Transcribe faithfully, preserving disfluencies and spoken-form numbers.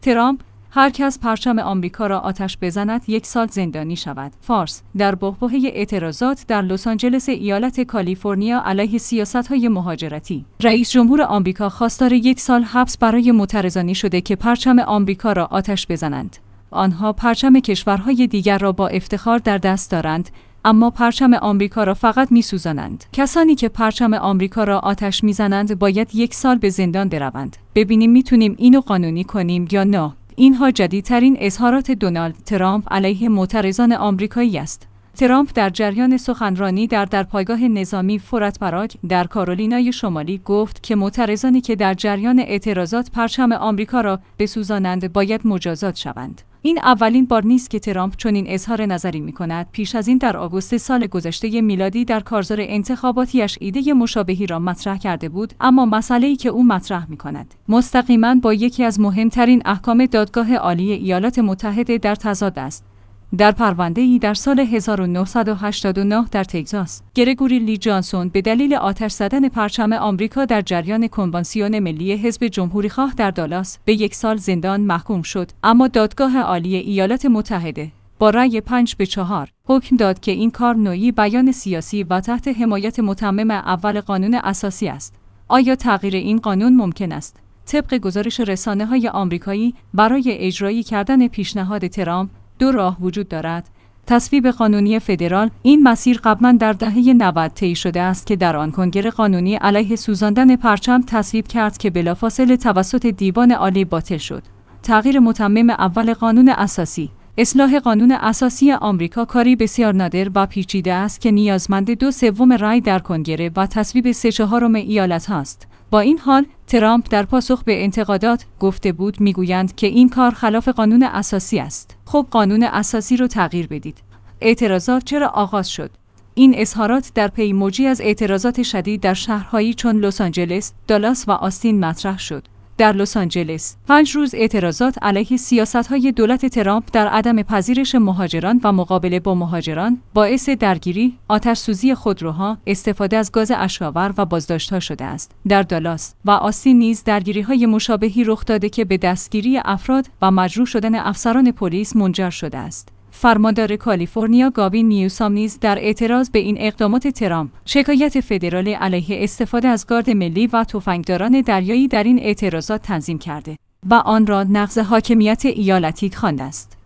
ترامپ: هر کس پرچم آمریکا را آتش بزند یک سال زندانی شود. فارس: در بحبوحه اعتراضات در لس آنجلس ایالت کالیفرنیا علیه سیاست‌های مهاجرتی، رئیس جمهور آمریکا خواستار یک سال حبس برای معترضانی شده که پرچم آمریکا را آتش بزنند. آنها پرچم کشورهای دیگر را با افتخار در دست دارند، اما پرچم آمریکا را فقط می‌سوزانند. کسانی که پرچم آمریکا را آتش می‌زنند باید یک سال به زندان بروند. ببینیم میتونیم اینو قانونی کنیم یا نه. اینها جدیدترین اظهارات دونالد ترامپ علیه معترضان آمریکایی است. ترامپ در جریان سخنرانی در در پایگاه نظامی فورت براگ در کارولینای شمالی گفت که معترضانی که در جریان اعتراضات پرچم آمریکا را بسوزانند باید مجازات شوند. این اولین بار نیست که ترامپ چنین اظهار نظری می‌کند. پیش از این در آگوست سال گذشته میلادی در کارزار انتخاباتیش ایده مشابهی را مطرح کرده بود، اما مسئله‌ای که او مطرح می‌کند مستقیماً با یکی از مهمترین احکام دادگاه عالی ایالات متحده در تضاد است. در پرونده‌ای در سال هزار و نهصد و هشتاد و نه در تگزاس، گرگوری لی جانسون به دلیل آتش زدن پرچم آمریکا در جریان کنوانسیون ملی حزب جمهوریخواه در دالاس به یک سال زندان محکوم شد، اما دادگاه عالی ایالات متحده با رأی پنج به چهار حکم داد که این کار نوعی بیان سیاسی و تحت حمایت متمم اول قانون اساسی است. آیا تغییر این قانون ممکن است؟ طبق گزارش رسانه‌های آمریکایی، برای اجرایی کردن پیشنهاد ترامپ دو راه وجود دارد. تصویب قانونی فدرال: این مسیر قبلا در دهه نود طی شده است که در آن کنگره قانونی علیه سوزاندن پرچم تصویب کرد که بلافاصله توسط دیوان عالی باطل شد. تغییر متمم اول قانون اساسی: اصلاح قانون اساسی آمریکا کاری بسیار نادر و پیچیده است که نیازمند دو سوم رأی در کنگره و تصویب سه چهارم ایالت هاست. با این حال، ترامپ در پاسخ به انتقادات گفته بود میگویند که این کار خلاف قانون اساسی است. خب قانون اساسی رو تغییر بدید. اعتراضات چرا آغاز شد؟ این اظهارات در پی موجی از اعتراضات شدید در شهرهایی چون لس آنجلس، دالاس و آستین مطرح شد. در لس آنجلس، پنج روز اعتراضات علیه سیاست‌های دولت ترامپ در عدم پذیرش مهاجران و مقابله با مهاجران باعث درگیری، آتش‌سوزی خودروها، استفاده از گاز اشک‌آور و بازداشت‌ها شده است. در دالاس و آستین نیز درگیری‌های مشابهی رخ داده که به دستگیری افراد و مجروح شدن افسران پلیس منجر شده است. فرماندار کالیفرنیا گاوین نیوسام نیز در اعتراض به این اقدامات ترامپ شکایت فدرالی علیه استفاده از گارد ملی و تفنگداران دریایی در این اعتراضات تنظیم کرده و آن را نقض حاکمیت ایالتی خوانده است.